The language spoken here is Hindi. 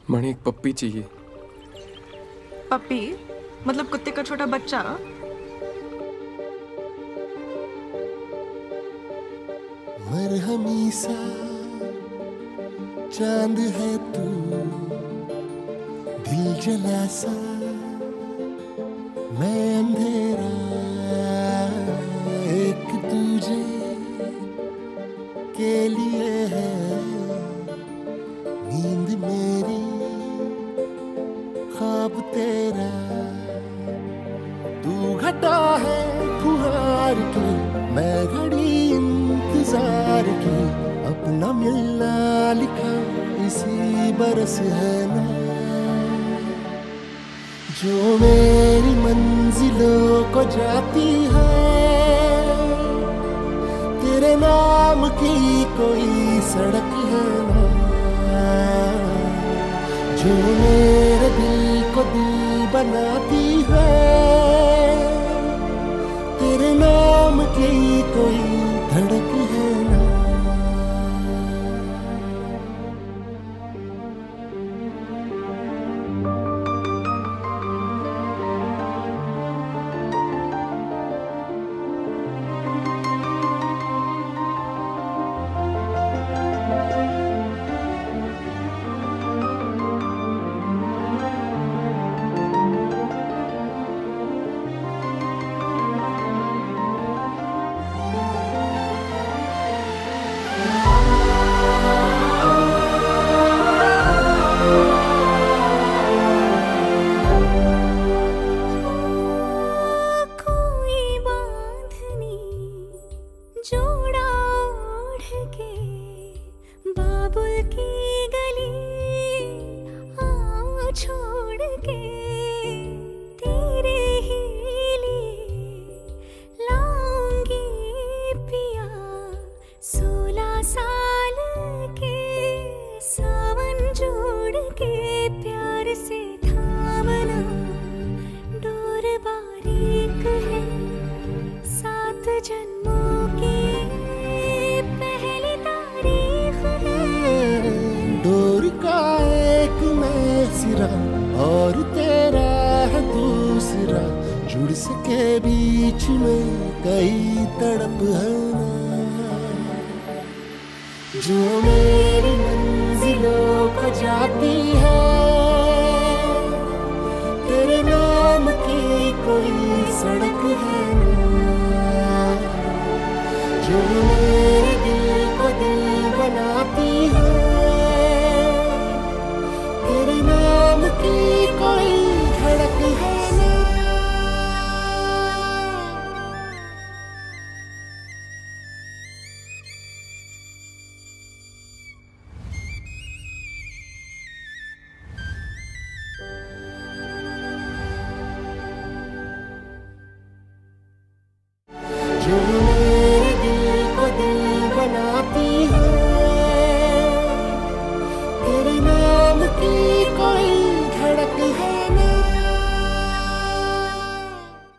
मणि, एक पप्पी चाहिए। पप्पी? मतलब कुत्ते का छोटा बच्चा? मरहमी सा चांद है तू, दिल जला सा मैं अंधेरा, एक तुझे के लिए है नींद मेरी, ख्वाब तेरा। तू घटा है फुहार की, मैं घड़ी इंतजार की, अपना मिलना लिखा इसी बरस है ना, जो मेरी मंजिलों को जाती है। तेरे नाम की कोई सड़क है ना, जो मेरे दिल को दिल बनाती है। तेरे नाम की कोई धड़क है ना। जोड़ा ओढ़ के बाबुल की गली आओ छोड़ के तेरे ही लिए लाऊंगी पिया 16 साल के सावन जोड़ के प्यार से थामना डोर बारीक है 7 जन्मों की पहली तारीख है। डोर का एक मैं सिरा और तेरा है दूसरा, जुड़ सके बीच में कई तड़प है ना, जो मेरी मंजिलों को जाती है। तेरे नाम की कोई सड़क है ना, जो मेरे दिल को दिल बना